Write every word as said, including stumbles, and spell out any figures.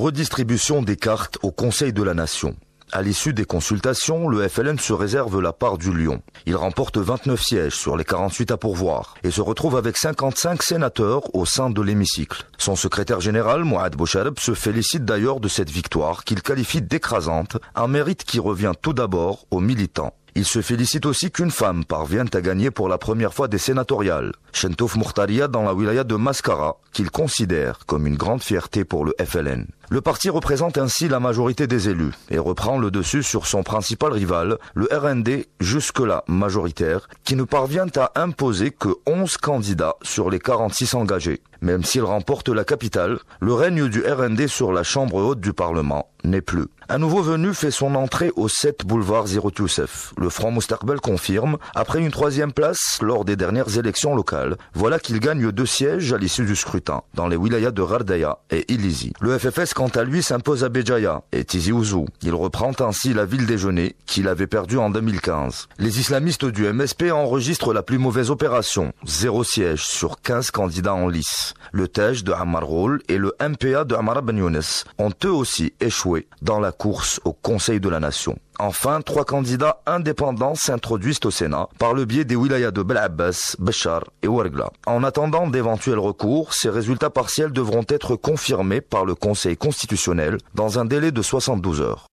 redistribution des cartes au Conseil de la Nation. À l'issue des consultations, le F L N se réserve la part du lion. Il remporte vingt-neuf sièges sur les quarante-huit à pourvoir et se retrouve avec cinquante-cinq sénateurs au sein de l'hémicycle. Son secrétaire général, Mouad Bouchareb, se félicite d'ailleurs de cette victoire qu'il qualifie d'écrasante, un mérite qui revient tout d'abord aux militants. Il se félicite aussi qu'une femme parvienne à gagner pour la première fois des sénatoriales, Chentouf Mourtaria dans la wilaya de Mascara, qu'il considère comme une grande fierté pour le F L N. Le parti représente ainsi la majorité des élus et reprend le dessus sur son principal rival, le R N D, jusque-là majoritaire, qui ne parvient à imposer que onze candidats sur les quarante-six engagés. Même s'il remporte la capitale, le règne du R N D sur la chambre haute du Parlement n'est plus. Un nouveau venu fait son entrée au sept boulevard Zirot Youssef. Le Front Moustaqbel confirme, après une troisième place lors des dernières élections locales, voilà qu'il gagne deux sièges à l'issue du scrutin, dans les wilayas de Ghardaya et Ilizi. Le F F S, quant à lui, s'impose à Béjaïa et Tizi Ouzou. Il reprend ainsi la ville déjeuner qu'il avait perdue en deux mille quinze. Les islamistes du M S P enregistrent la plus mauvaise opération, zéro siège sur quinze candidats en lice. Le Tej de Ammar Ghoul et le M P A de Ammar Ben Younes ont eux aussi échoué dans la course au Conseil de la Nation. Enfin, trois candidats indépendants s'introduisent au Sénat par le biais des wilayas de Bel Abbas, Béchar et Ouargla. En attendant d'éventuels recours, ces résultats partiels devront être confirmés par le Conseil constitutionnel dans un délai de soixante-douze heures.